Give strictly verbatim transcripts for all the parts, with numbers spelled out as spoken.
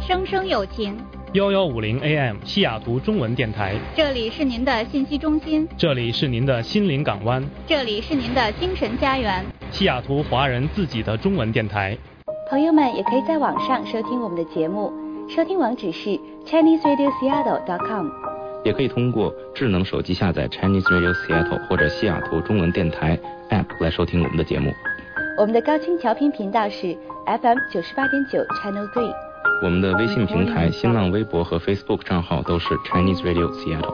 声声有情。 幺幺五零 A M 西雅图中文电台， 这里是您的信息中心， 这里是您的心灵港湾， 这里是您的精神家园， 西雅图华人自己的中文电台。 朋友们也可以在网上收听我们的节目，收听网址是 Chinese Radio Seattle dot com， 也可以通过智能手机下载 Chinese Radio Seattle 或者西雅图中文电台 App 来收听我们的节目。 我们的高清调频频道是 F M 九十八点九 Channel Three。 我们的微信平台、新浪微博和 Facebook 账号都是 Chinese Radio Seattle。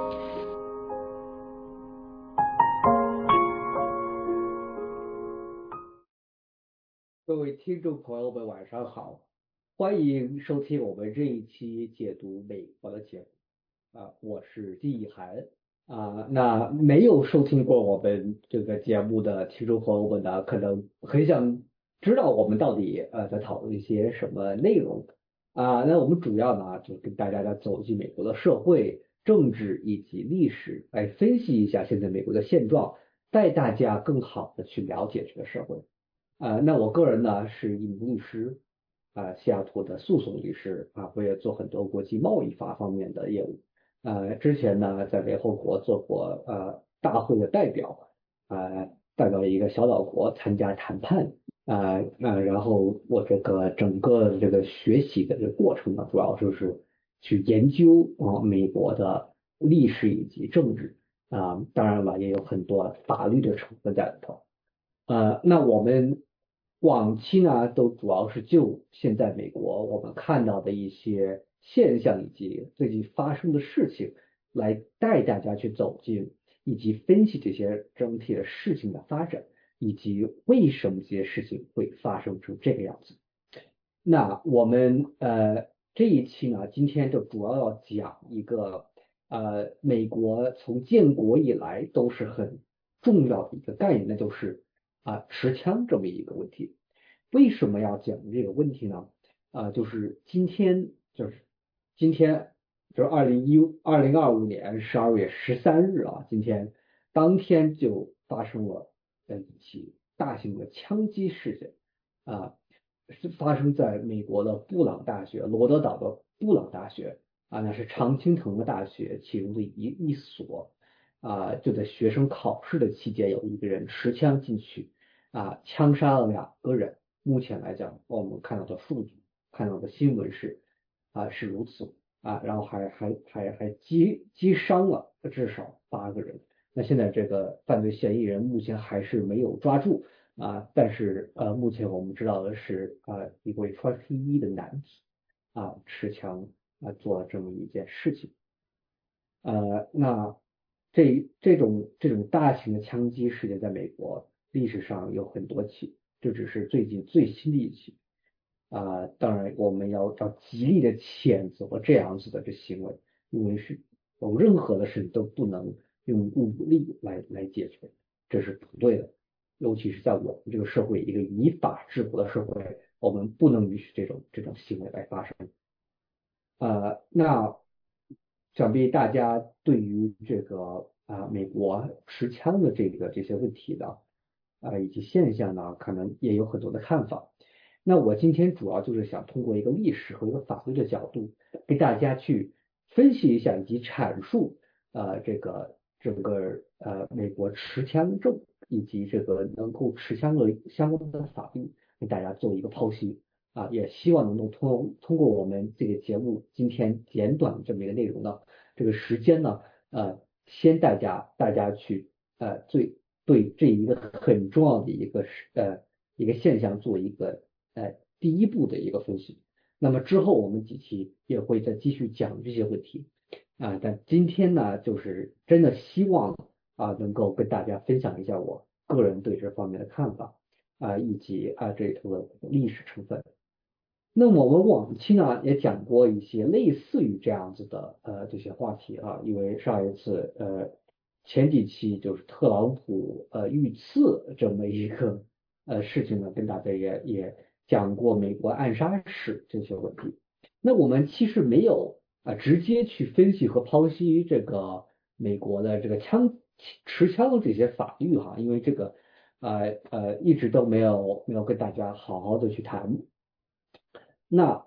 各位听众朋友们，晚上好，欢迎收听我们这一期解读美国的节目啊，我是季一涵啊。那没有收听过我们这个节目的听众朋友们呢，可能很想知道我们到底呃在讨论一些什么内容。啊，那我们主要呢，就跟大家来走进美国的社会、政治以及历史，来分析一下现在美国的现状，带大家更好的去了解这个社会。啊，那我个人呢是一名律师，啊，西雅图的诉讼律师啊，我也做很多国际贸易法方面的业务。呃，之前呢在联合国做过呃大会的代表，啊，代表一个小岛国参加谈判。啊、呃、呃，然后我这个整个这个学习的这个过程呢，主要就是去研究啊、呃、美国的历史以及政治啊、呃，当然了也有很多法律的成分在里头。呃，那我们往期呢都主要是就现在美国我们看到的一些现象以及最近发生的事情，来带大家去走进以及分析这些整体的事情的发展。以及为什么这些事情会发生成这个样子？那我们呃这一期呢，今天就主要要讲一个呃美国从建国以来都是很重要的一个概念，那就是啊、呃、持枪这么一个问题。为什么要讲这个问题呢？啊、呃，就是今天就是今天就是二零一二零二五年十二月十三日啊，今天当天就发生了。的一起大型的枪击事件啊，是发生在美国的布朗大学，罗德岛的布朗大学啊，那是常青藤的大学其中的一一所啊，就在学生考试的期间，有一个人持枪进去啊，枪杀了两个人。目前来讲，我们看到的数据，看到的新闻是啊是如此啊，然后还还还还击击伤了至少八个人。那现在这个犯罪嫌疑人目前还是没有抓住啊，但是呃，目前我们知道的是啊，一位穿黑衣的男子啊持枪啊做了这么一件事情。呃，那这这种这种大型的枪击事件在美国历史上有很多起，这只是最近最新的一起啊。当然，我们要要极力的谴责这样子的这行为，因为是有任何的事情都不能用武力来来解决，这是不对的。尤其是在我们这个社会，一个以法治国的社会，我们不能允许这种这种行为来发生。呃，那想必大家对于这个啊、呃、美国持枪的这个这些问题呢，啊、呃、以及现象呢，可能也有很多的看法。那我今天主要就是想通过一个历史和一个法律的角度，给大家去分析一下以及阐述呃这个整个呃美国持枪证以及这个能够持枪的相关的法律，给大家做一个剖析啊，也希望能够通通过我们这个节目今天简短的这么一个内容呢，这个时间呢呃先大家大家去呃最对这一个很重要的一个呃一个现象做一个呃第一步的一个分析。那么之后我们几期也会再继续讲这些问题啊，但今天呢，就是真的希望啊能够跟大家分享一下我个人对这方面的看法啊，以及啊这里头的历史成分。那么我们往期呢也讲过一些类似于这样子的呃这些话题啊，因为上一次呃前几期就是特朗普呃遇刺这么一个呃事情呢，跟大家也也讲过美国暗杀史这些问题。那我们其实没有啊直接去分析和剖析这个美国的这个枪持枪的这些法律哈，因为这个呃呃一直都没有没有跟大家好好的去谈。那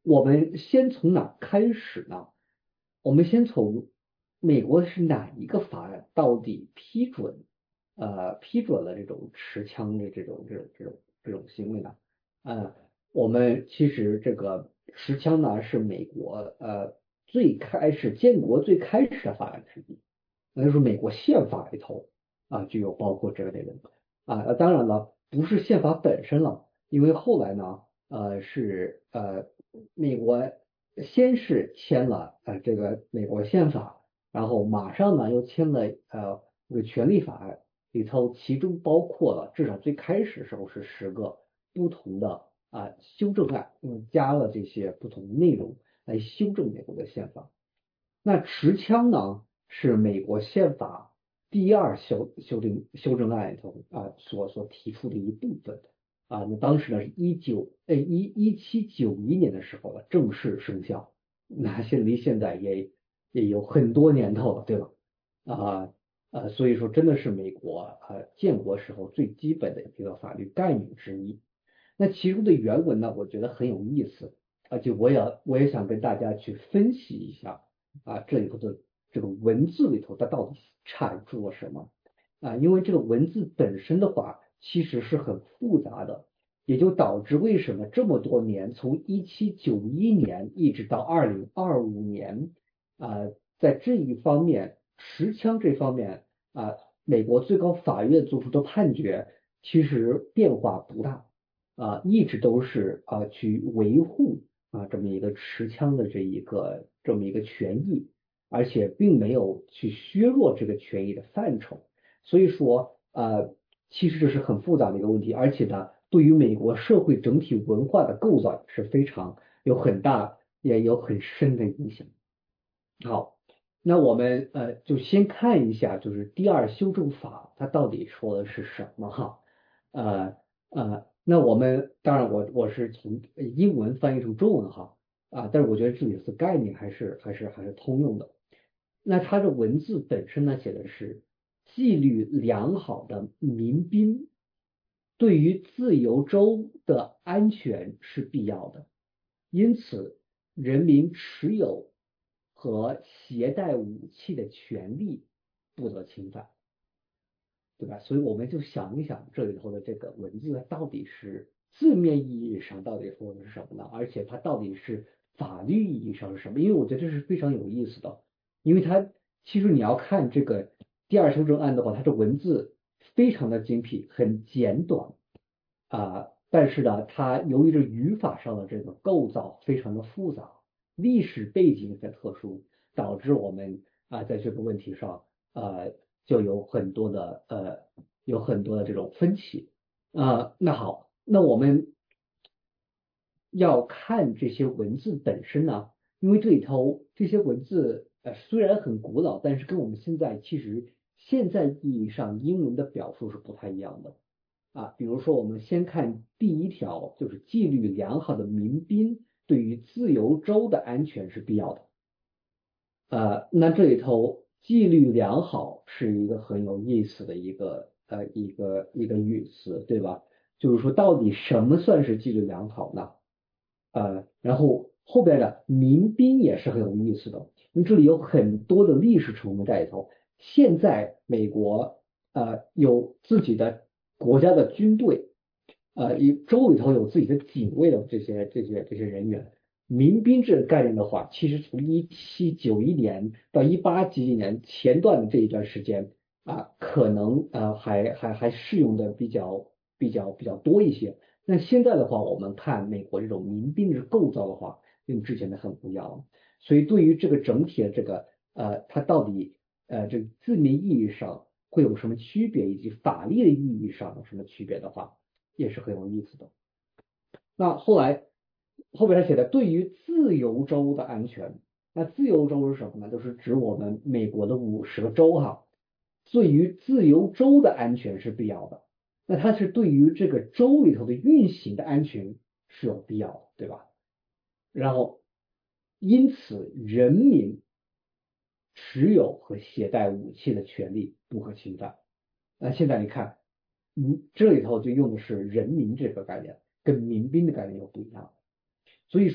我们先从哪开始呢？我们先从美国是哪一个法案到底批准呃批准了这种持枪的这种这种这种这种行为呢？呃，我们其实这个持枪呢是美国呃最开始建国最开始的法案之一，那就是美国宪法里头啊就有包括这个内容啊。当然了，不是宪法本身了，因为后来呢呃是呃美国先是签了呃这个美国宪法，然后马上呢又签了呃这个权利法案，里头其中包括了至少最开始的时候是十个不同的啊修正案，嗯加了这些不同的内容来修正美国的宪法。那持枪呢是美国宪法第二修修正修正案里头啊所所提出的一部分啊。那当时呢是一九呃一一七九一年的时候了正式生效，那现离现在也也有很多年头了，对吧？啊呃，所以说真的是美国呃建国时候最基本的一个法律概念之一。那其中的原文呢，我觉得很有意思，而且我也我也想跟大家去分析一下啊这里头的这个文字里头它到底阐述了什么啊？因为这个文字本身的话其实是很复杂的，也就导致为什么这么多年，从一七九一年一直到二零二五年啊，在这一方面持枪这方面啊，美国最高法院做出的判决其实变化不大。啊，一直都是啊去维护啊这么一个持枪的这一个这么一个权益，而且并没有去削弱这个权益的范畴。所以说呃，其实这是很复杂的一个问题，而且呢，对于美国社会整体文化的构造是非常有很大也有很深的影响。好，那我们呃就先看一下，就是第二修正法它到底说的是什么哈，呃呃。那我们当然我我是从英文翻译成中文哈啊，但是我觉得这里的概念还是还是还是通用的。那它的文字本身呢写的是纪律良好的民兵对于自由州的安全是必要的，因此人民持有和携带武器的权利不得侵犯。对吧？所以我们就想一想这里头的这个文字到底是字面意义上到底说的是什么呢？而且它到底是法律意义上是什么？因为我觉得这是非常有意思的，因为它其实你要看这个第二修正案的话，它的文字非常的精辟，很简短啊，但是呢，它由于这语法上的这个构造非常的复杂，历史背景很特殊，导致我们啊在这个问题上呃。就有很多的呃，有很多的这种分歧啊、呃。那好，那我们要看这些文字本身呢，因为这里头这些文字呃虽然很古老，但是跟我们现在其实现在意义上英文的表述是不太一样的啊。比如说，我们先看第一条，就是纪律良好的民兵对于自由州的安全是必要的。呃，那这里头。纪律良好是一个很有意思的一个呃一个一个语词，对吧？就是说到底什么算是纪律良好呢？呃，然后后边的民兵也是很有意思的，因为这里有很多的历史成分在里头。现在美国呃有自己的国家的军队，呃，一州里头有自己的警卫的这些这些这些人员。民兵这个概念的话，其实从一七九一年到一八几几年前段的这一段时间啊，可能呃还还还适用的比较比较比较多一些。那现在的话，我们看美国这种民兵的构造的话，跟之前的很不一样。所以对于这个整体的这个呃，它到底呃这个字面意义上会有什么区别，以及法律的意义上有什么区别的话，也是很有意思的。那后来。后边他写的，对于自由州的安全，那自由州是什么呢？就是指我们美国的五十个州哈。对于自由州的安全是必要的，那它是对于这个州里头的运行的安全是有必要的，对吧？然后，因此人民持有和携带武器的权利不可侵犯。那现在你看，嗯，这里头就用的是人民这个概念，跟民兵的概念又不一样。所以说，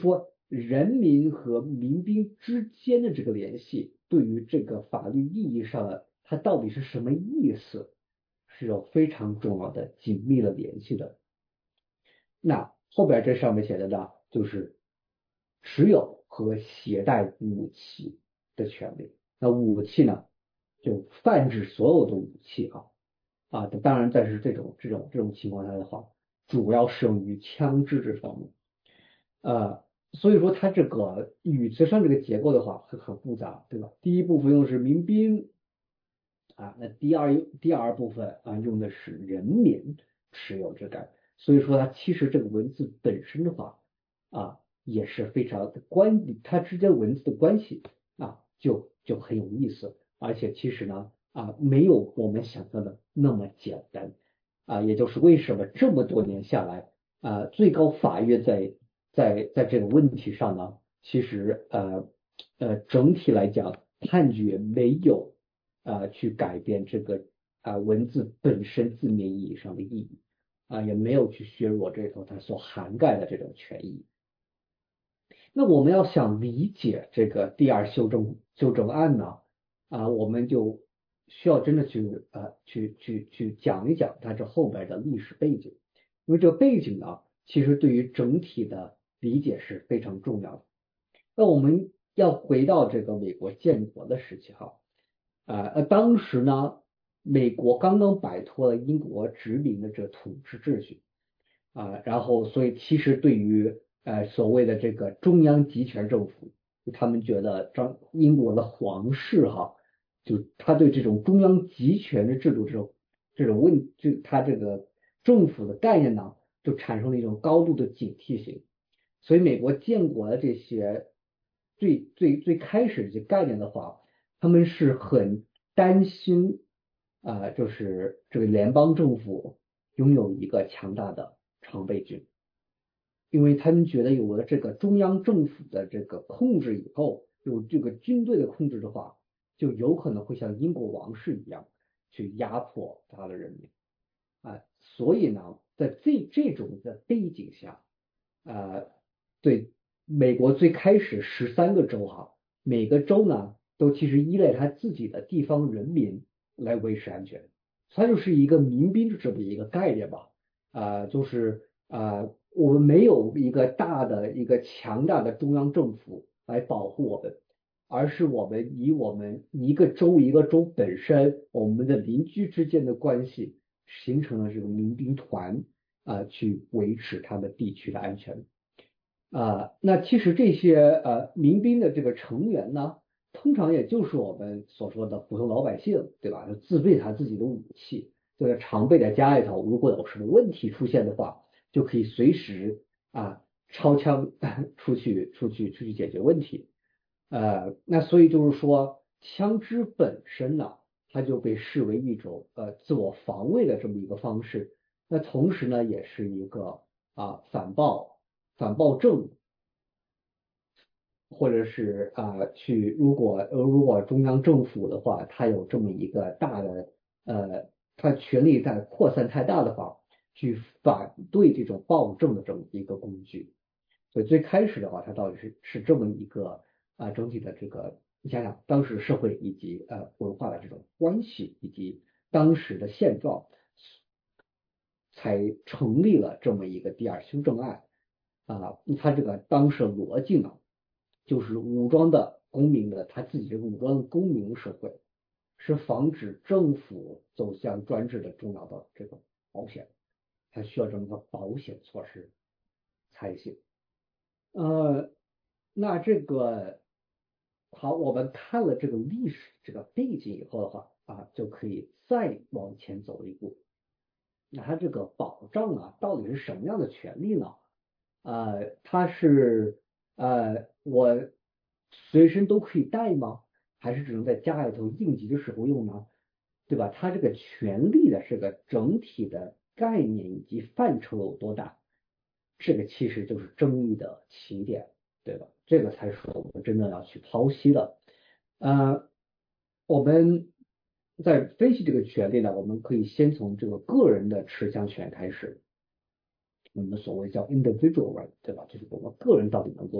人民和民兵之间的这个联系，对于这个法律意义上的它到底是什么意思，是有非常重要的紧密的联系的。那后边这上面写的呢，就是持有和携带武器的权利。那武器呢，就泛指所有的武器啊啊，当然，但是这种这种这种情况下的话，主要适用于枪支这方面。呃，所以说它这个语词上这个结构的话很很复杂，对吧？第一部分用的是民兵啊，那第二第二部分啊用的是人民持有这个，所以说它其实这个文字本身的话啊也是非常的关，它之间文字的关系啊就就很有意思，而且其实呢啊没有我们想象的那么简单啊，也就是为什么这么多年下来啊最高法院在在在这个问题上呢，其实呃呃整体来讲判决没有啊去改变这个啊文字本身字面意义上的意义啊，也没有去削弱这头它所涵盖的这种权益。那我们要想理解这个第二修正修正案呢啊，我们就需要真的去呃去去去讲一讲它这后边的历史背景，因为这个背景呢其实对于整体的理解是非常重要的。那我们要回到这个美国建国的时期哈，呃，当时呢，美国刚刚摆脱了英国殖民的这统治秩序啊，然后所以其实对于呃所谓的这个中央集权政府，他们觉得张英国的皇室哈，就他对这种中央集权的制度这种这种问，就他这个政府的概念呢，就产生了一种高度的警惕性。所以美国建国的这些最最最开始这些概念的话，他们是很担心啊、呃，就是这个联邦政府拥有一个强大的常备军，因为他们觉得有了这个中央政府的这个控制以后，有这个军队的控制的话，就有可能会像英国王室一样去压迫他的人民啊、呃，所以呢，在这这种的背景下，呃。对，美国最开始十三个州哈，每个州呢都其实依赖他自己的地方人民来维持安全，它就是一个民兵的这么一个概念吧，啊、呃，就是啊、呃，我们没有一个大的一个强大的中央政府来保护我们，而是我们以我们一个州一个州本身，我们的邻居之间的关系形成了这个民兵团啊、呃，去维持他们地区的安全。啊，那其实这些呃民兵的这个成员呢，通常也就是我们所说的普通老百姓，对吧？就自备他自己的武器，就是常备在家里头，如果有什么问题出现的话，就可以随时啊抄枪出去出去出去解决问题。呃，那所以就是说，枪支本身呢，它就被视为一种呃自我防卫的这么一个方式。那同时呢，也是一个啊反暴。反暴政，或者是啊、呃、去如果呃如果中央政府的话，它有这么一个大的呃，它权力在扩散太大的话，去反对这种暴政的这么一个工具。所以最开始的话，它到底是是这么一个啊、呃、整体的这个，你想想当时社会以及呃文化的这种关系以及当时的现状，才成立了这么一个第二修正案。啊，他这个当时的逻辑呢，就是武装的公民的他自己这个武装的公民社会，是防止政府走向专制的重要的这个保险，它需要这么个保险措施才行。呃，那这个好，我们看了这个历史这个背景以后的话啊，就可以再往前走一步。那它这个保障啊，到底是什么样的权利呢？呃，它是呃，我随身都可以带吗？还是只能在家里头应急的时候用呢？对吧？它这个权利的这个整体的概念以及范畴有多大，这个其实就是争议的起点，对吧？这个才是我们真正要去剖析的。呃，我们在分析这个权利呢，我们可以先从这个个人的持枪权开始。我们所谓叫 individual right， 对吧？就是我们个人到底能够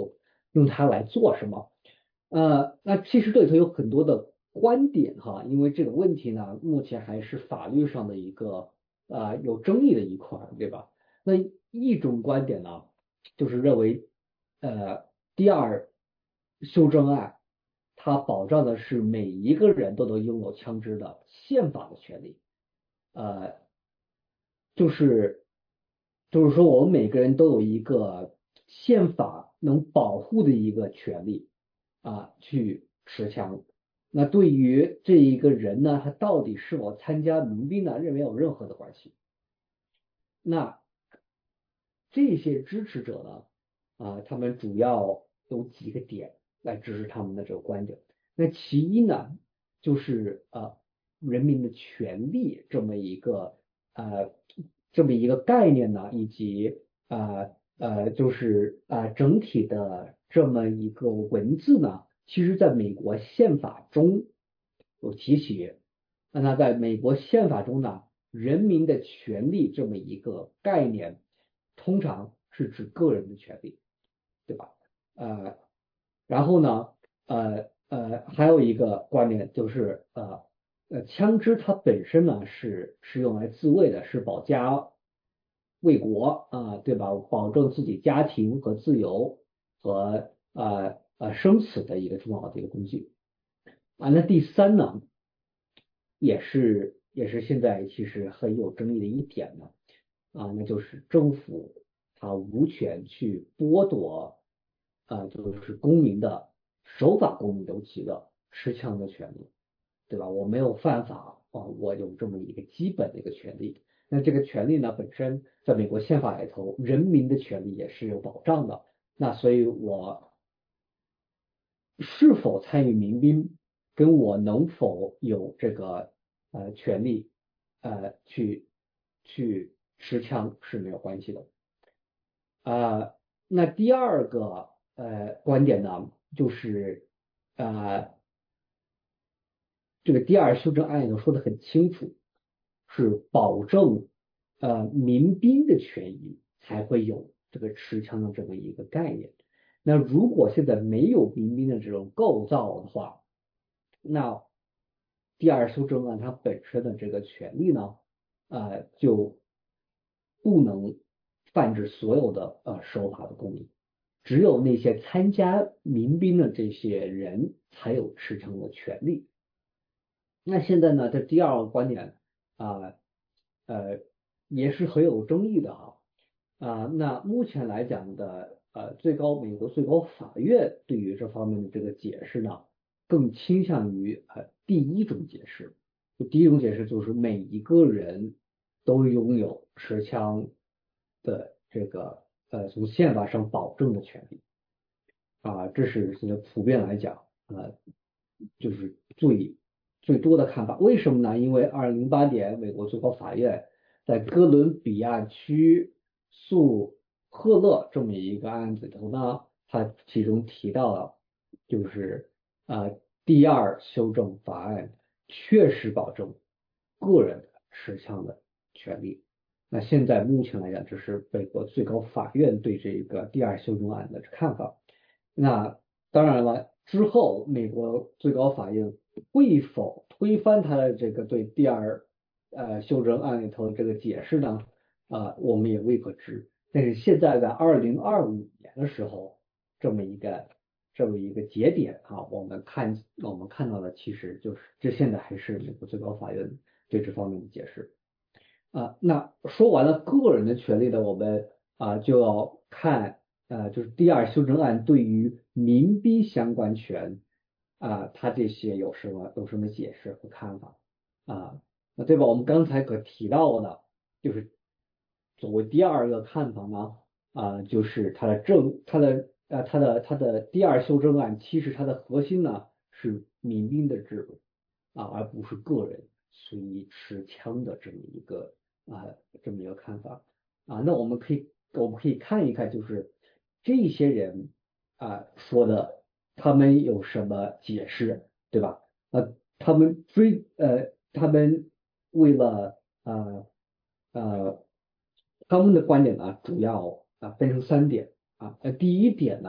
用它来做什么？呃，那其实这里头有很多的观点哈，因为这个问题呢，目前还是法律上的一个呃有争议的一块，对吧？那一种观点呢，就是认为呃第二修正案它保障的是每一个人都能拥有枪支的宪法的权利，呃，就是就是说我们每个人都有一个宪法能保护的一个权利啊，去持枪。那对于这一个人呢，他到底是否参加民兵呢，认为没有任何的关系。那这些支持者呢，啊，他们主要有几个点来支持他们的这个观点。那其一呢，就是呃人民的权利这么一个呃这么一个概念呢，以及呃呃就是呃整体的这么一个文字呢，其实在美国宪法中有提起。那在美国宪法中呢，人民的权利这么一个概念，通常是指个人的权利，对吧？呃，然后呢，呃呃，还有一个观点就是呃呃，枪支它本身呢是是用来自卫的，是保家卫国啊、对吧？保证自己家庭和自由和呃呃生死的一个重要的一个工具啊。那第三呢，也是也是现在其实很有争议的一点呢啊，那就是政府它无权去剥夺啊，就是公民的守法公民尤其的持枪的权利，对吧？我没有犯法啊，我有这么一个基本的一个权利。那这个权利呢，本身在美国宪法里头，人民的权利也是有保障的。那所以我是否参与民兵，跟我能否有这个呃权利呃去去持枪是没有关系的。呃，那第二个呃观点呢，就是呃这个第二修正案里头说的很清楚，是保证呃民兵的权益才会有这个持枪的这么一个概念。那如果现在没有民兵的这种构造的话，那第二修正案它本身的这个权利呢，呃就不能泛指所有的呃守法的公民，只有那些参加民兵的这些人才有持枪的权利。那现在呢，这第二个观点啊，呃，也是很有争议的哈。啊，那目前来讲的，呃，最高美国最高法院对于这方面的这个解释呢，更倾向于呃第一种解释。就第一种解释就是每一个人都拥有持枪的这个呃从宪法上保证的权利啊，这是现在普遍来讲，呃，就是最最多的看法。为什么呢？因为二零零八年美国最高法院在哥伦比亚区诉赫勒这么一个案子里头呢，它其中提到了，就是呃第二修正法案确实保证个人的持枪的权利。那现在目前来讲，这是美国最高法院对这个第二修正案的看法。那当然了，之后美国最高法院会否推翻他的这个对第二呃修正案里头的这个解释呢？啊、呃，我们也未可知。但是现在在二零二五年的时候，这么一个这么一个节点啊，我们看我们看到的其实就是这现在还是美国最高法院对这方面的解释。啊，那说完了个人的权利呢，我们啊就要看呃，就是第二修正案对于民兵相关权啊，它这些有什么有什么解释和看法啊？那对吧？我们刚才可提到的，就是作为第二个看法呢，啊，就是它的正它的呃它的它的第二修正案，其实它的核心呢是民兵的制度啊，而不是个人随意持枪的这么一个啊这么一个看法啊。那我们可以我们可以看一看，就是这些人啊说的，他们有什么解释，对吧？呃，他们追呃，他们为了呃呃，他们的观点呢，主要啊分成三点啊。呃，第一点呢，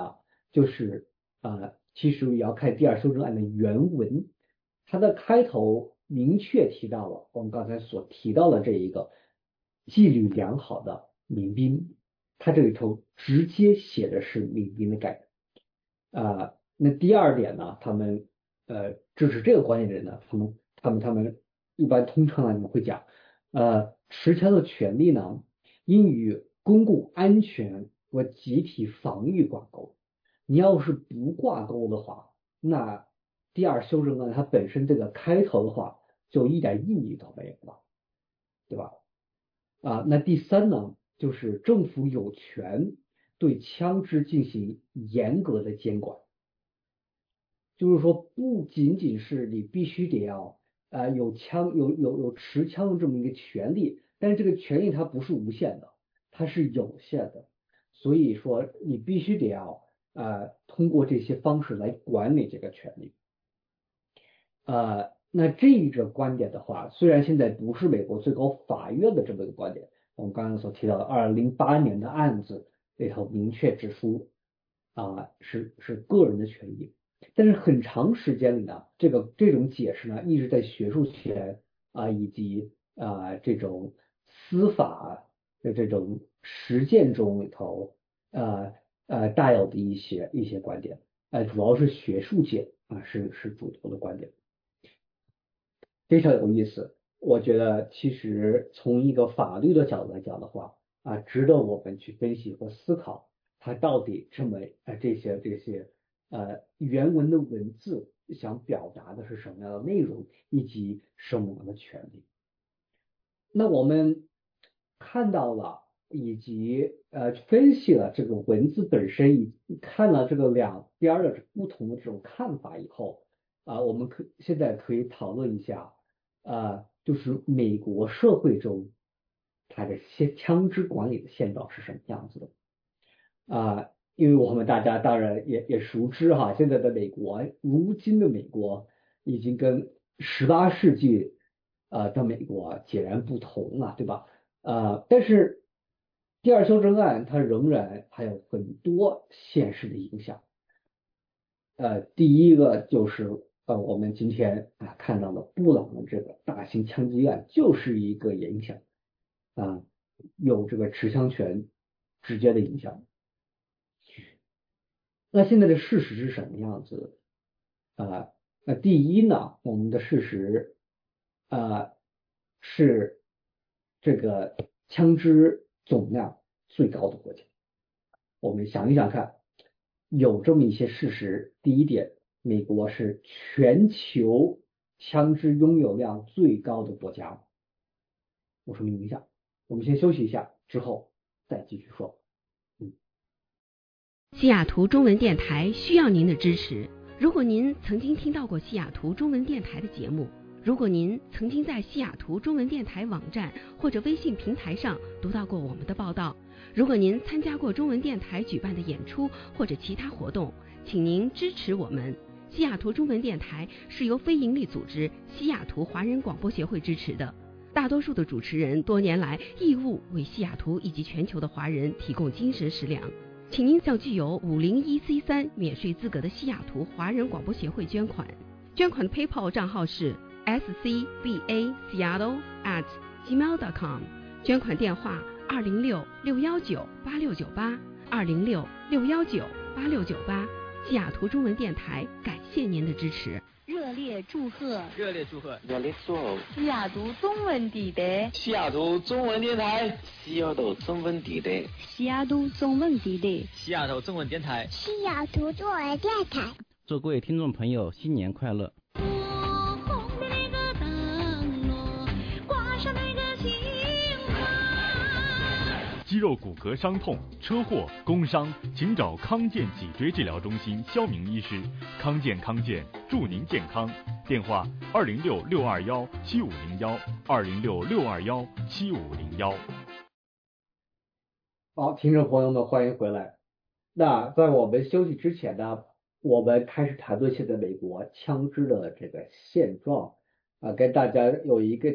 就是啊、呃，其实也要看第二修正案的原文，它的开头明确提到了我们刚才所提到的这一个纪律良好的民兵，它这里头直接写的是民兵的概念啊、呃。那第二点呢，他们呃支持这个观点的人呢，他们他们他们一般通常呢，你们会讲，呃，持枪的权利呢，应与公共安全和集体防御挂钩。你要是不挂钩的话，那第二修正案它本身这个开头的话，就一点意义都没有了，对吧？啊，那第三呢，就是政府有权对枪支进行严格的监管。就是说，不仅仅是你必须得要呃有枪有有有持枪的这么一个权利，但是这个权利它不是无限的，它是有限的，所以说你必须得要呃通过这些方式来管理这个权利。呃，那这一个观点的话，虽然现在不是美国最高法院的这么一个观点，我们刚刚所提到的二零零八年的案子里头明确指出啊、呃、是是个人的权益。但是很长时间里呢，这个这种解释呢，一直在学术圈啊、呃、以及啊、呃、这种司法的这种实践中里头，呃呃带有的一些一些观点，呃主要是学术界啊是是主流的观点，非常有意思。我觉得其实从一个法律的角度来讲的话啊，值得我们去分析和思考，它到底这么呃这些这些。呃，原文的文字想表达的是什么样的内容，以及什么样的权利。那我们看到了，以及呃分析了这个文字本身，以看了这个两边的不同的这种看法以后，啊、呃，我们可现在可以讨论一下，呃，就是美国社会中它的现枪支管理的现状是什么样子的，啊、呃。因为我们大家当然也也熟知哈，现在的美国，如今的美国已经跟十八世纪呃的美国截然不同了，对吧？呃，但是第二修正案它仍然还有很多现实的影响。呃，第一个就是呃我们今天啊看到的布朗的这个大型枪击案就是一个影响啊，有这个持枪权直接的影响。那现在的事实是什么样子的？啊、呃，那第一呢，我们的事实啊、呃、是这个枪支总量最高的国家。我们想一想看，有这么一些事实。第一点，美国是全球枪支拥有量最高的国家。我说明一下，我们先休息一下，之后再继续说。 西雅图中文电台需要您的支持。如果您曾经听到过西雅图中文电台的节目，如果您曾经在西雅图中文电台网站或者微信平台上读到过我们的报道，如果您参加过中文电台举办的演出或者其他活动，请您支持我们。西雅图中文电台是由非营利组织西雅图华人广播协会支持的，大多数的主持人多年来义务为西雅图以及全球的华人提供精神食粮。请您向具有五零一 C 三免税资格的西雅图华人广播协会捐款，捐款的 PayPal 账号是 s c b a seattle at gmail dot com， 捐款电话二零六六幺九八六九八二零六六幺九八六九八。西雅图中文电台感谢您的支持。 热烈祝贺！ 热烈祝贺！ 热烈祝贺！ 西雅图中文电台， 西雅图中文电台， 西雅图中文电台， 西雅图中文电台， 西雅图中文电台， 西雅图中文电台。 祝各位听众朋友新年快乐！ 肌肉骨骼伤痛、车祸、工伤，请找康健脊椎治疗中心肖明医师。康健康健，祝您健康。电话：二零六六二幺七五零幺，二零六六二幺七五零幺。 好，听众朋友们，欢迎回来。那在我们休息之前呢，我们开始谈论现在美国枪支的这个现状啊，跟大家有一个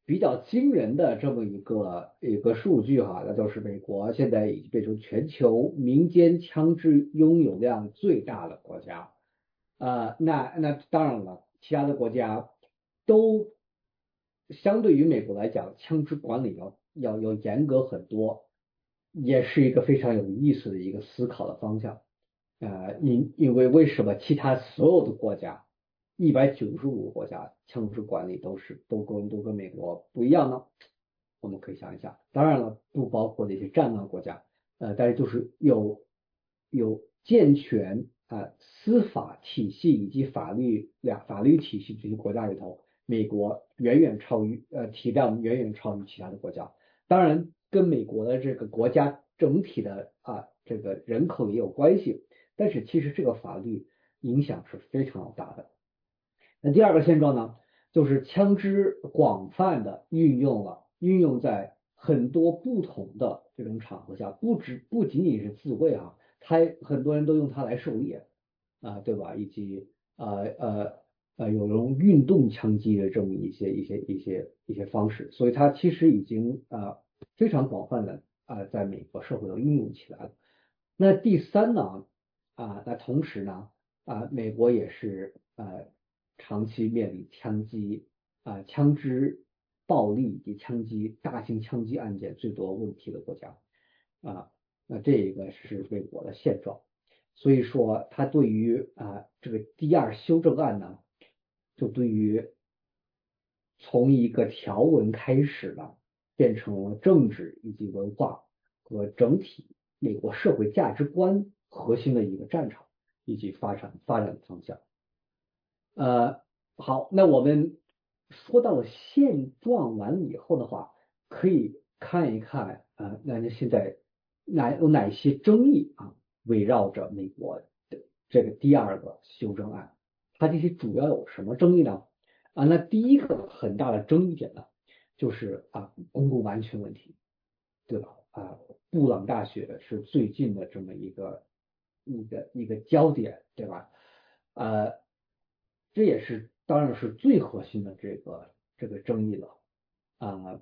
比较惊人的这么一个一个数据哈，那就是美国现在已经变成全球民间枪支拥有量最大的国家。呃，那那当然了，其他的国家都相对于美国来讲，枪支管理要要要严格很多，也是一个非常有意思的一个思考的方向。呃，因因为为什么其他所有的国家，一百九十五个国家枪支管理都是都跟都跟美国不一样呢？我们可以想一想，当然了，不包括那些战乱国家，呃，但是就是有有健全啊、呃、司法体系以及法律两法律体系这些国家里头，美国远远超于呃体量远远超于其他的国家。当然，跟美国的这个国家整体的啊这个人口也有关系。但是其实这个法律影响是非常大的。那第二个现状呢，就是枪支广泛的运用了，运用在很多不同的这种场合下，不只不仅仅是自卫啊，它很多人都用它来狩猎啊，对吧？以及呃呃呃有用运动枪击的这么一些一些一些一些方式，所以它其实已经啊非常广泛的啊在美国社会中运用起来了。那第三呢？啊，那同时呢，啊，美国也是呃长期面临枪击啊、枪支暴力以及枪击大型枪击案件最多问题的国家啊，那这个是美国的现状。所以说，它对于啊这个第二修正案呢，就对于从一个条文开始呢，变成了政治以及文化和整体美国社会价值观核心的一个战场以及发展发展的方向。呃，好，那我们说到了现状完了以后的话，可以看一看啊、呃，那现在哪有哪些争议啊，围绕着美国的这个第二个修正案，它这些主要有什么争议呢？啊，那第一个很大的争议点呢，就是啊公共安全问题，对吧？啊，布朗大学是最近的这么一个一个一个焦点，对吧？呃，这也是当然是最核心的这个这个争议了啊。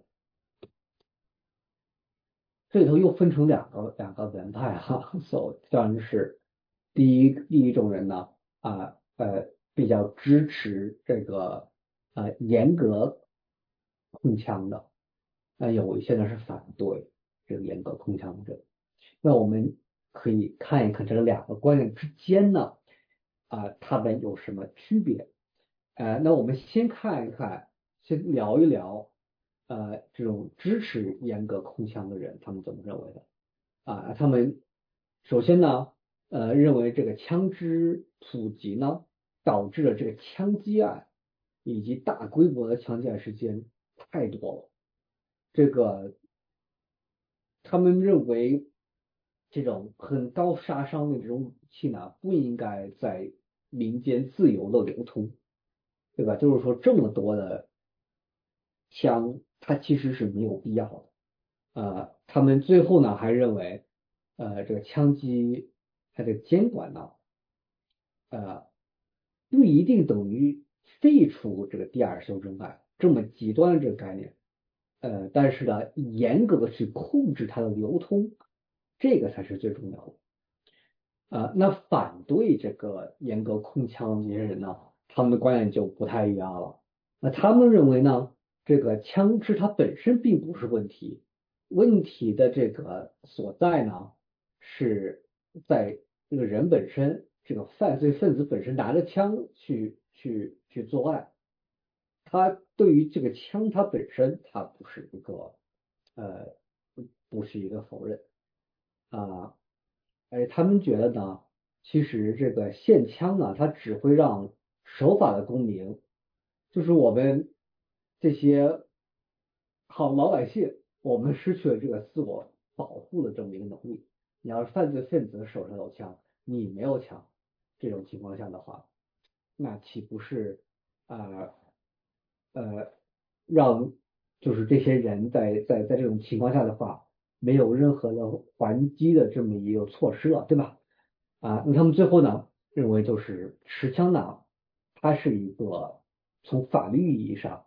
这里头又分成两个两个门派哈，所以当然是第一第一种人呢啊呃比较支持这个呃严格控枪的，那有一些呢是反对这个严格控枪的。那我们可以看一看这两个观点之间呢啊他们有什么区别？呃，那我们先看一看，先聊一聊。呃，这种支持严格控枪的人，他们怎么认为的？啊，他们首先呢，呃，认为这个枪支普及呢，导致了这个枪击案以及大规模的枪击案事件太多了。这个他们认为这种很高杀伤力的这种武器呢，不应该在民间自由的流通，对吧？就是说这么多的枪。它其实是没有必要的，呃，他们最后呢还认为，呃，这个枪击它的监管呢，呃，不一定等于废除这个第二修正案这么极端的这个概念，呃，但是呢，严格的去控制它的流通，这个才是最重要的。呃，那反对这个严格控枪的这些人呢，他们的观点就不太一样了。那他们认为呢？这个枪支它本身并不是问题，问题的这个所在呢，是在这个人本身，这个犯罪分子本身拿着枪去去去作案，他对于这个枪它本身，它不是一个呃不不是一个否认啊，哎，他们觉得呢，其实这个限枪呢，它只会让守法的公民，就是我们。这些好老百姓，我们失去了这个自我保护的这么一个能力。你要是犯罪分子手上有枪，你没有枪，这种情况下的话，那岂不是啊 呃, 呃让就是这些人在在在这种情况下的话，没有任何的还击的这么一个措施了，对吧？啊，那他们最后呢认为就是持枪呢，它是一个从法律意义上。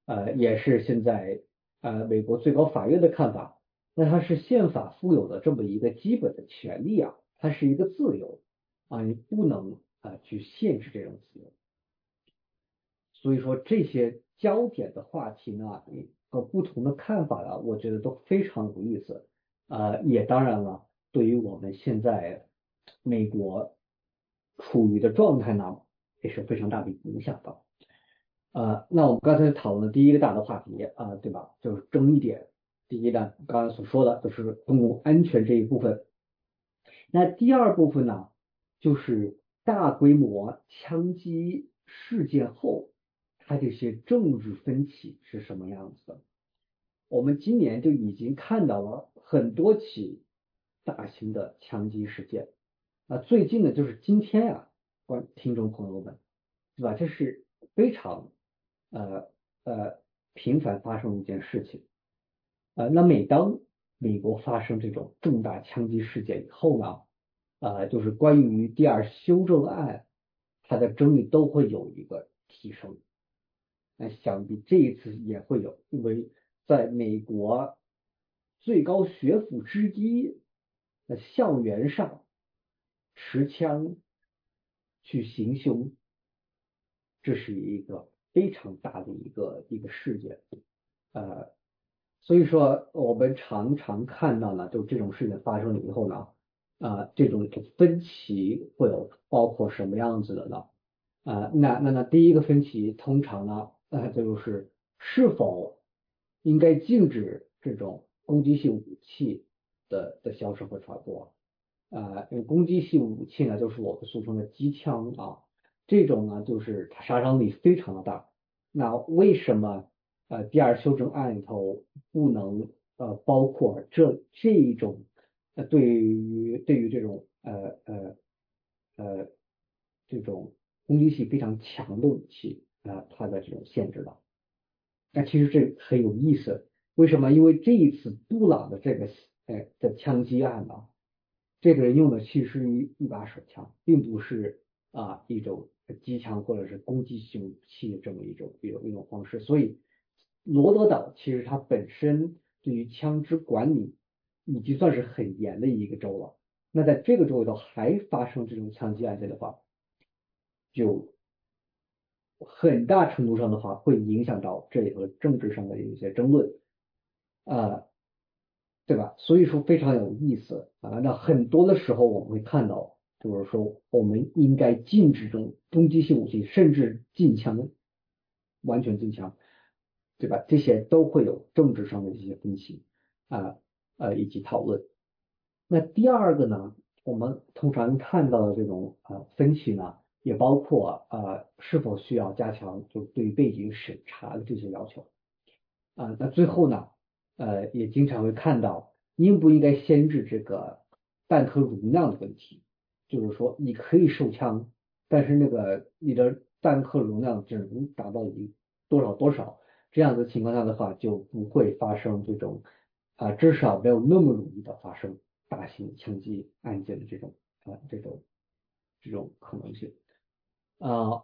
呃，也是现在呃美国最高法院的看法。那它是宪法富有的这么一个基本的权利啊，它是一个自由啊，你不能啊去限制这种自由。所以说这些焦点的话题呢和不同的看法啊，我觉得都非常有意思。呃，也当然了，对于我们现在美国处于的状态呢，也是非常大的影响的。呃，那我们刚才讨论的第一个大的话题啊、呃，对吧？就是争议点。第一呢，刚才所说的就是公共安全这一部分。那第二部分呢，就是大规模枪击事件后，它这些政治分歧是什么样子的？我们今年就已经看到了很多起大型的枪击事件。啊，最近的就是今天啊，观听众朋友们，对吧？这是非常呃呃频繁发生的一件事情。呃，那每当美国发生这种重大枪击事件以后呢，呃，就是关于第二修正案，它的争议都会有一个提升。那想必这一次也会有，因为在美国最高学府之一的校园上持枪去行凶，这是一个非常大的一个一个事件。呃，所以说我们常常看到呢，就这种事情发生了以后呢，啊、呃，这种分歧会有包括什么样子的呢？啊、呃，那那那第一个分歧通常呢，呃，就是是否应该禁止这种攻击性武器的的销售和传播。啊、呃，因为攻击性武器呢，就是我们俗称的机枪啊，这种呢就是它杀伤力非常的大。那为什么呃第二修正案里头不能呃包括这这一种呃对于对于这种呃呃呃这种攻击性非常强的武器啊、呃、它的这种限制了？那其实这很有意思，为什么？因为这一次布朗的这个呃的枪击案呢，这个人用的其实是一一把手枪，并不是啊一种机枪或者是攻击性武器的这么一种一种一种方式。所以罗德岛其实它本身对于枪支管理已经算是很严的一个州了。那在这个州里头还发生这种枪击案件的话，就很大程度上的话会影响到这里头政治上的一些争论，啊、呃，对吧？所以说非常有意思啊。那很多的时候我们会看到，就是说我们应该禁止这种攻击性武器，甚至禁枪，完全禁枪，对吧？这些都会有政治上的一些分歧啊呃以及讨论。那第二个呢，我们通常看到的这种呃分歧呢，也包括呃是否需要加强就对于背景审查的这些要求啊、呃。那最后呢，呃也经常会看到应不应该限制这个弹壳容量的问题，就是说你可以手枪，但是那个你的弹壳容量只能达到一多少多少，这样的情况下的话就不会发生这种啊、呃、至少没有那么容易的发生大型枪击案件的这种啊、呃、这种这种可能性啊、呃，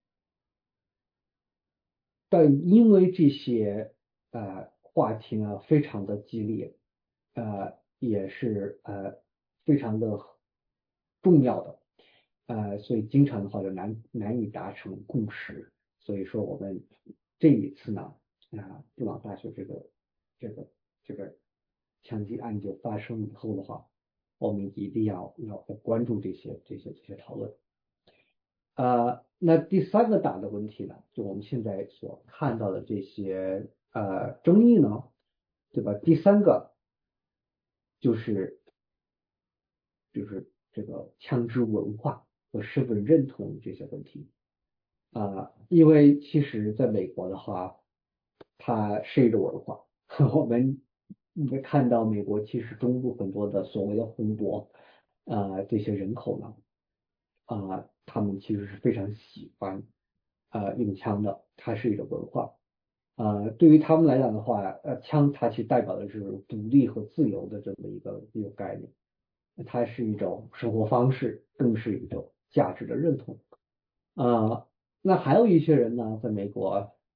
但因为这些呃话题呢非常的激烈，呃也是呃非常的重要的，呃所以经常的话就难难以达成共识。所以说我们这一次呢啊布朗大学这个这个这个枪击案件发生以后的话，我们一定要要关注这些这些这些讨论。呃，那第三个大的问题呢，就我们现在所看到的这些呃争议呢，对吧？第三个就是就是这个枪支文化和身份认同这些问题啊、呃，因为其实在美国的话，它是一种文化，我们应该看到美国其实中部很多的所谓的红脖啊、呃、这些人口呢。啊、呃，他们其实是非常喜欢呃用枪的，它是一种文化。呃，对于他们来讲的话，呃，枪它其实代表的是独立和自由的这么一个一个概念，它是一种生活方式，更是一种价值的认同。啊、呃，那还有一些人呢，在美国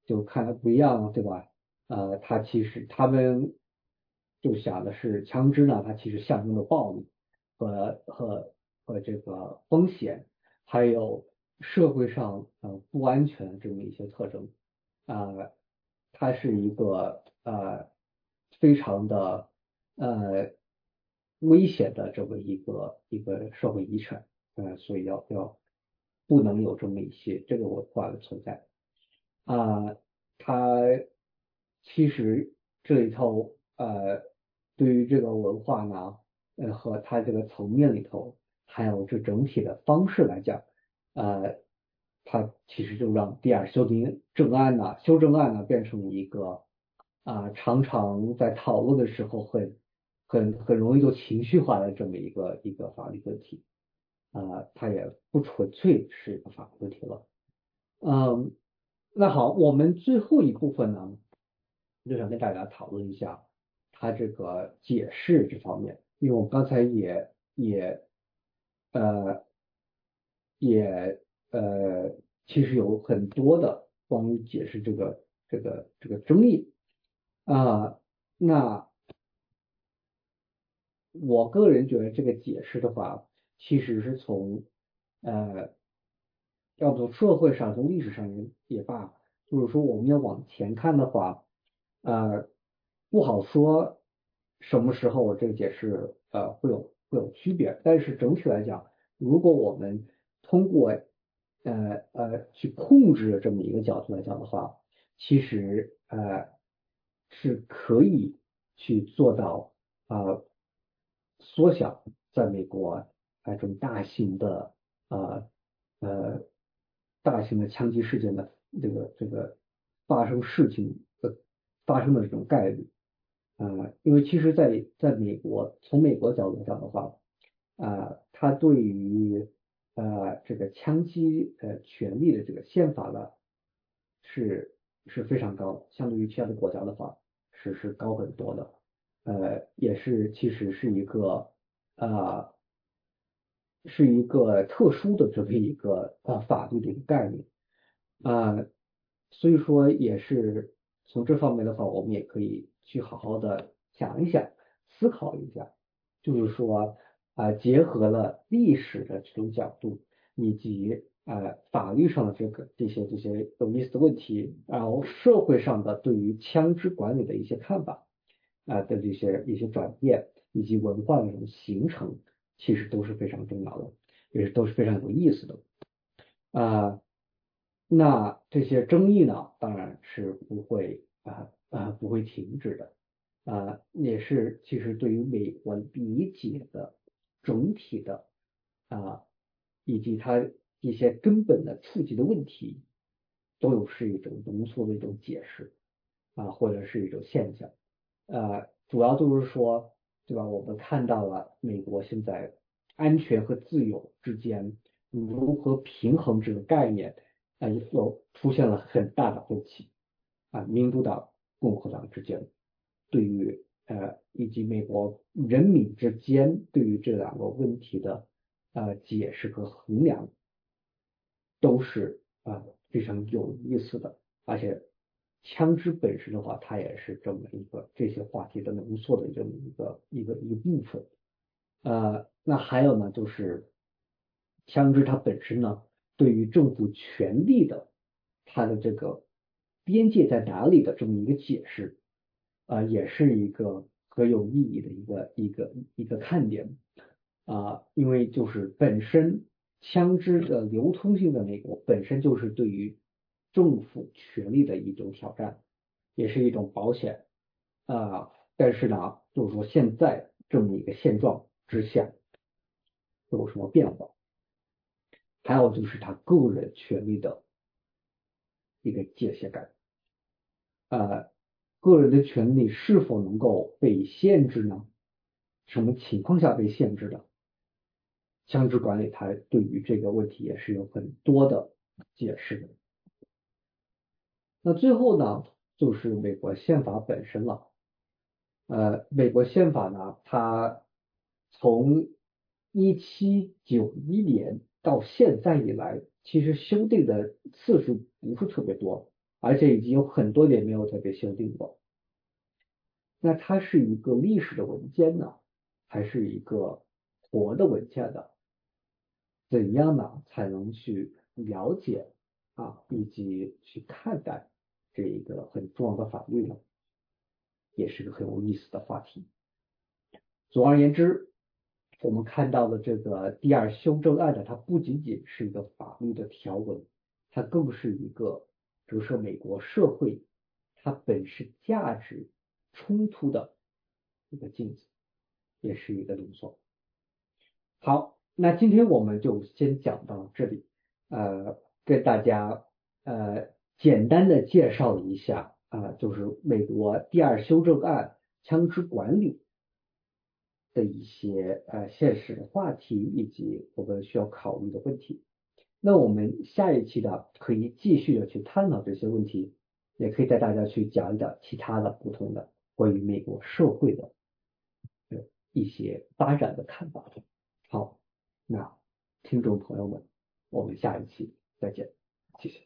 就看来不一样，对吧？呃，它其实他们就想的是枪支呢，它其实象征的暴力和和和这个风险，还有社会上呃不安全的这么一些特征。呃，它是一个呃非常的呃危险的这么一个一个社会遗产。呃，所以要要不能有这么一些这个文化的存在。啊、它其实这里头呃，对于这个文化呢，呃和它这个层面里头，还有这整体的方式来讲，呃，它其实就让第二修订正案呢，修正案呢变成一个啊、常常在讨论的时候很很很容易就情绪化的这么一个一个法律问题。啊、它也不纯粹是一个法律问题了。嗯，那好，我们最后一部分呢，就想跟大家讨论一下它这个解释这方面，因为我刚才也也呃也呃其实有很多的关于解释这个这个这个争议啊、那我个人觉得这个解释的话，其实是从呃，要不从社会上，从历史上也也罢，就是说我们要往前看的话，呃，不好说什么时候这个解释呃会有会有区别，但是整体来讲，如果我们通过呃呃去控制这么一个角度来讲的话，其实呃是可以去做到呃缩小在美国那种大型的呃呃大型的枪击事件的这个这个发生事情的发生的这种概率。呃，因为其实在在美国，从美国角度讲的话，啊、它对于呃这个枪击呃权利的这个宪法呢是是非常高的，相对于其他的国家的话是是高很多的。呃，也是其实是一个啊、是一个特殊的这么一个呃法律的一个概念。啊、所以说也是从这方面的话，我们也可以去好好的想一想，思考一下，就是说啊、结合了历史的这种角度，以及啊法律上的这个这些这些有意思的问题，然后社会上的对于枪支管理的一些看法啊、的这些一些转变，以及文化的这种形成，其实都是非常重要的，也是都是非常有意思的。啊、那这些争议呢，当然是不会啊啊、不会停止的。啊、也是其实对于美国理解的整体的啊、以及它一些根本的触及的问题，都有是一种浓缩的一种解释啊、或者是一种现象。呃，主要就是说，对吧？我们看到了美国现在安全和自由之间如何平衡这个概念，啊、有出现了很大的分歧啊、民主党、共和党之间对于呃以及美国人民之间对于这两个问题的呃解释和衡量，都是啊、呃非常有意思的，而且枪支本身的话，它也是这么一个这些话题的浓缩的这么一个一个一部分。呃，那还有呢，就是枪支它本身呢，对于政府权力的它的这个边界在哪里的这么一个解释，啊、也是一个很有意义的一个一个一个看点。啊、因为就是本身枪支的流通性的美国本身就是对于政府权力的一种挑战，也是一种保险。啊、但是呢，就是说现在这么一个现状之下会有什么变化？还有就是他个人权利的一个界限感。呃，个人的权利是否能够被限制呢？什么情况下被限制的？枪支管理它对于这个问题也是有很多的解释的。那最后呢，就是美国宪法本身了。呃，美国宪法呢，它从一七九一年到现在以来，其实修订的次数不是特别多而且已经有很多年没有再被修订过。那它是一个历史的文件呢，还是一个活的文件呢？怎样呢才能去了解啊，以及去看待这一个很重要的法律呢？也是一个很有意思的话题。总而言之，我们看到的这个第二修正案呢，它不仅仅是一个法律的条文，它更是一个折射美国社会它本身价值冲突的一个镜子，也是一个lin索。好，那今天我们就先讲到这里，呃，跟大家呃简单的介绍一下啊、呃，就是美国第二修正案枪支管理的一些呃现实的话题，以及我们需要考虑的问题。那我们下一期呢，可以继续的去探讨这些问题，也可以带大家去讲一讲其他的不同的关于美国社会的一些发展的看法。好，那听众朋友们，我们下一期再见，谢谢。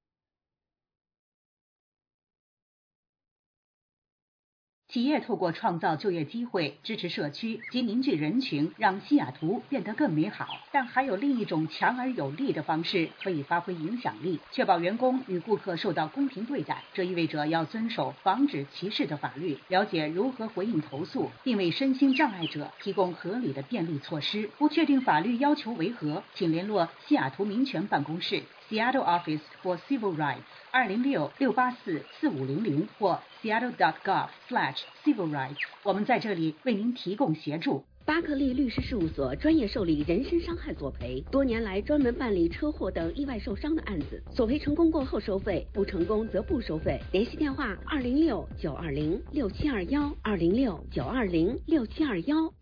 企业透过创造就业机会、支持社区及凝聚人群，让西雅图变得更美好。但还有另一种强而有力的方式可以发挥影响力，确保员工与顾客受到公平对待。这意味着要遵守防止歧视的法律，了解如何回应投诉，并为身心障碍者提供合理的便利措施。不确定法律要求为何，请联络西雅图民权办公室 Seattle Office for Civil Rights 二零六六八四四五零零或 seattle dot gov slash civil rights。 我们在这里为您提供协助。 巴克利律师事务所专业受理人身伤害索赔，多年来专门办理车祸等意外受伤的案子，索赔成功过后收费，不成功则不收费。联系电话二零六九二零六七二幺二零六九二零六七二幺。